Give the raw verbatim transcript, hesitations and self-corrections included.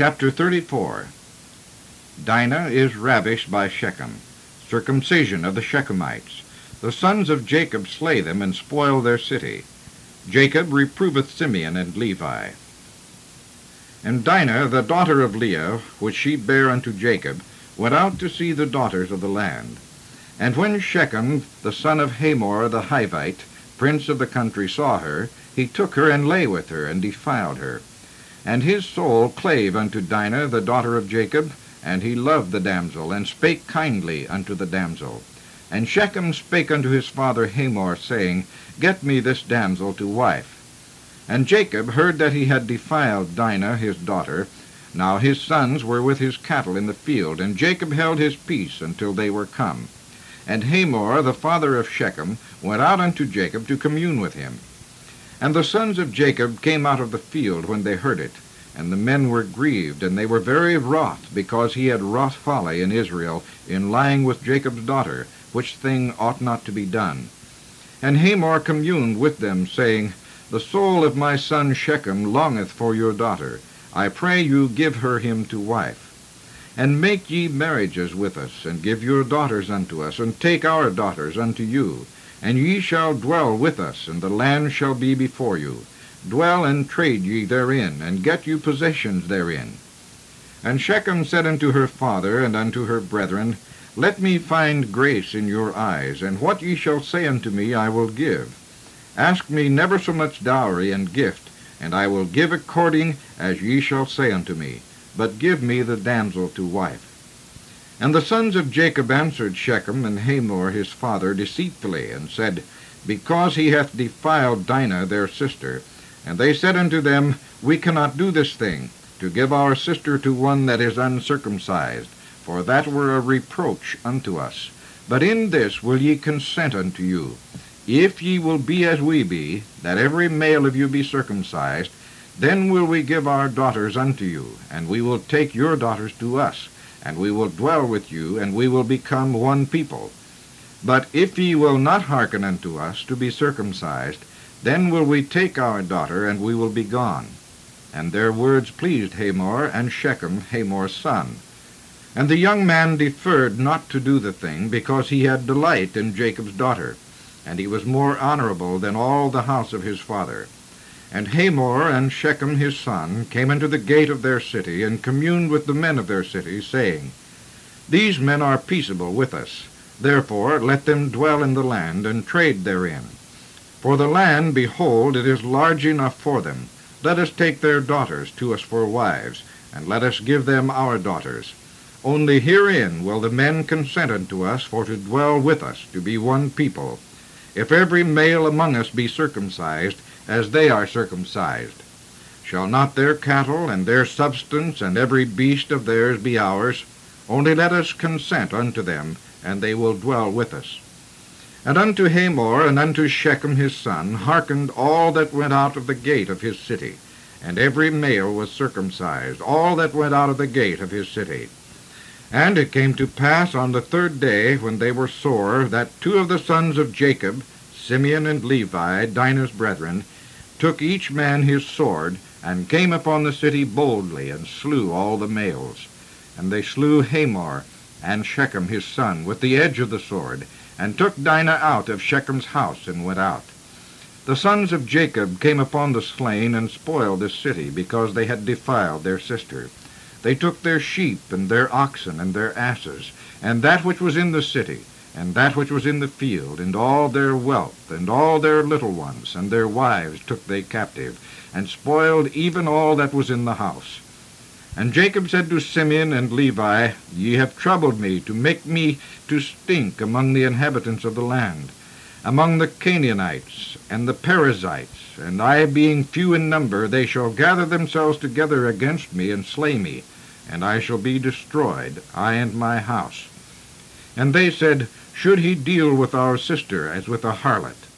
Chapter thirty-four. Dinah is ravished by Shechem. Circumcision of the Shechemites. The sons of Jacob slay them and spoil their city. Jacob reproveth Simeon and Levi. And Dinah, the daughter of Leah, which she bare unto Jacob, went out to see the daughters of the land. And when Shechem, the son of Hamor the Hivite, prince of the country, saw her, he took her and lay with her, and defiled her. And his soul clave unto Dinah, the daughter of Jacob, and he loved the damsel, and spake kindly unto the damsel. And Shechem spake unto his father Hamor, saying, Get me this damsel to wife. And Jacob heard that he had defiled Dinah his daughter. Now his sons were with his cattle in the field, and Jacob held his peace until they were come. And Hamor, the father of Shechem, went out unto Jacob to commune with him. And the sons of Jacob came out of the field when they heard it. And the men were grieved, and they were very wroth, because he had wrought folly in Israel, in lying with Jacob's daughter, which thing ought not to be done. And Hamor communed with them, saying, The soul of my son Shechem longeth for your daughter. I pray you give her him to wife. And make ye marriages with us, and give your daughters unto us, and take our daughters unto you. And ye shall dwell with us, and the land shall be before you. Dwell and trade ye therein, and get you possessions therein. And Shechem said unto her father and unto her brethren, Let me find grace in your eyes, and what ye shall say unto me I will give. Ask me never so much dowry and gift, and I will give according as ye shall say unto me. But give me the damsel to wife. And the sons of Jacob answered Shechem and Hamor his father deceitfully, and said, Because he hath defiled Dinah their sister. And they said unto them, We cannot do this thing, to give our sister to one that is uncircumcised, for that were a reproach unto us. But in this will ye consent unto you, if ye will be as we be, that every male of you be circumcised, then will we give our daughters unto you, and we will take your daughters to us, and we will dwell with you, and we will become one people. But if ye will not hearken unto us to be circumcised, then will we take our daughter, and we will be gone. And their words pleased Hamor and Shechem, Hamor's son. And the young man deferred not to do the thing, because he had delight in Jacob's daughter, and he was more honorable than all the house of his father. And Hamor and Shechem his son came into the gate of their city, and communed with the men of their city, saying, These men are peaceable with us. Therefore let them dwell in the land, and trade therein. For the land, behold, it is large enough for them. Let us take their daughters to us for wives, and let us give them our daughters. Only herein will the men consent unto us for to dwell with us, to be one people, if every male among us be circumcised, as they are circumcised. Shall not their cattle and their substance and every beast of theirs be ours? Only let us consent unto them, and they will dwell with us. And unto Hamor and unto Shechem his son hearkened all that went out of the gate of his city, and every male was circumcised, all that went out of the gate of his city. And it came to pass on the third day, when they were sore, that two of the sons of Jacob, Simeon and Levi, Dinah's brethren, took each man his sword, and came upon the city boldly, and slew all the males. And they slew Hamor and Shechem his son with the edge of the sword, and took Dinah out of Shechem's house, and went out. The sons of Jacob came upon the slain, and spoiled the city, because they had defiled their sister. They took their sheep, and their oxen, and their asses, and that which was in the city, and that which was in the field, and all their wealth, and all their little ones, and their wives took they captive, and spoiled even all that was in the house. And Jacob said to Simeon and Levi, Ye have troubled me, to make me to stink among the inhabitants of the land, among the Canaanites and the Perizzites, and I being few in number, they shall gather themselves together against me, and slay me, and I shall be destroyed, I and my house. And they said, Should he deal with our sister as with a harlot?